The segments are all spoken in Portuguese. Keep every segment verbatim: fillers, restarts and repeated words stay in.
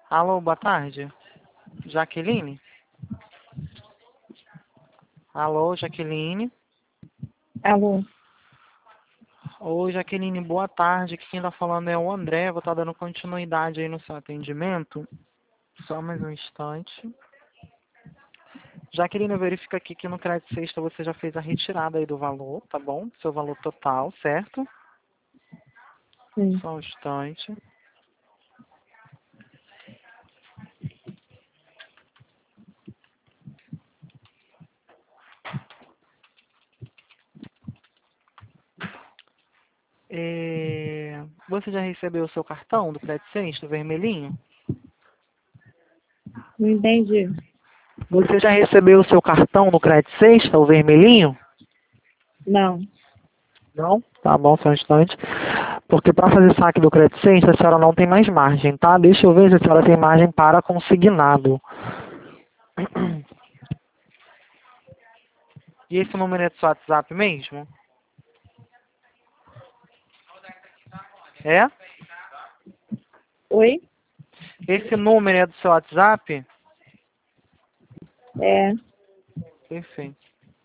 Alô, boa tarde. Jaqueline? Alô, Jaqueline? Alô? Oi, Jaqueline, boa tarde. Aqui quem tá falando é o André. Vou estar dando continuidade aí no seu atendimento. Só mais um instante. Jaqueline, verifica aqui que no crédito sexta você já fez a retirada aí do valor, tá bom? Seu valor total, certo? Sim. Só um instante. É... Você já recebeu o seu cartão do crédito sexta, vermelhinho? Não entendi. Você já recebeu o seu cartão no crédito sexta, o vermelhinho? Não. Não? Tá bom, só um instante. Porque para fazer saque do crédito sexta, a senhora não tem mais margem, tá? Deixa eu ver se a senhora tem margem para consignado. E esse número é do seu WhatsApp mesmo? É? Oi? Esse número é do seu WhatsApp? É. Perfeito.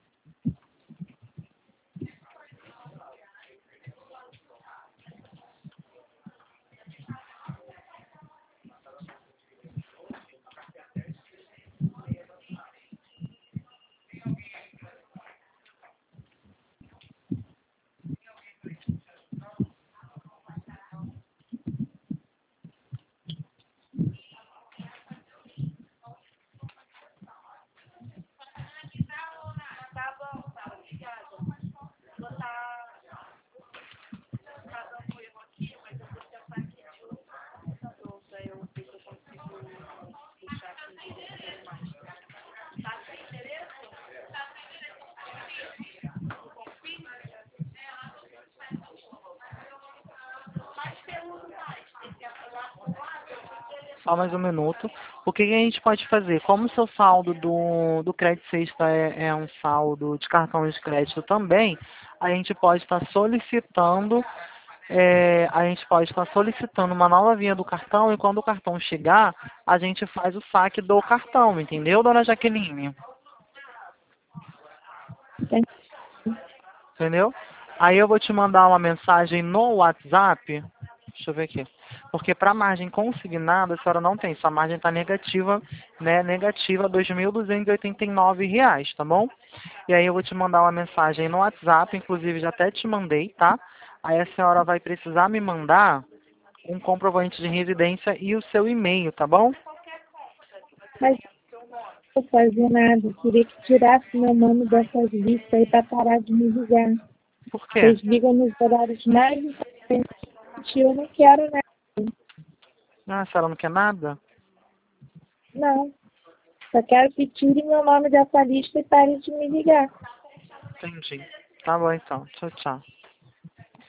Só mais um minuto. O que que a gente pode fazer? Como o seu saldo do, do crédito sexta é, é um saldo de cartão de crédito também, a gente pode estar solicitando, é, a gente pode estar solicitando uma nova via do cartão e quando o cartão chegar, a gente faz o saque do cartão, entendeu, dona Jaqueline? Entendi. Entendeu? Aí eu vou te mandar uma mensagem no WhatsApp. Deixa eu ver aqui. Porque para margem consignada, a senhora não tem. Sua margem está negativa, né? Negativa dois mil duzentos e oitenta e nove reais, tá bom? E aí eu vou te mandar uma mensagem no WhatsApp, inclusive já até te mandei, tá? Aí a senhora vai precisar me mandar um comprovante de residência e o seu e-mail, tá bom? Mas não vou fazer nada. Eu queria que tirasse meu nome dessas listas aí para parar de me ligar. Por quê? Vocês ligam nos horários mais importantes e eu não quero nada. Ah, a senhora não quer nada? Não. Só quero que tire meu nome dessa lista e pare de me ligar. Entendi. Tá bom então. Tchau, tchau.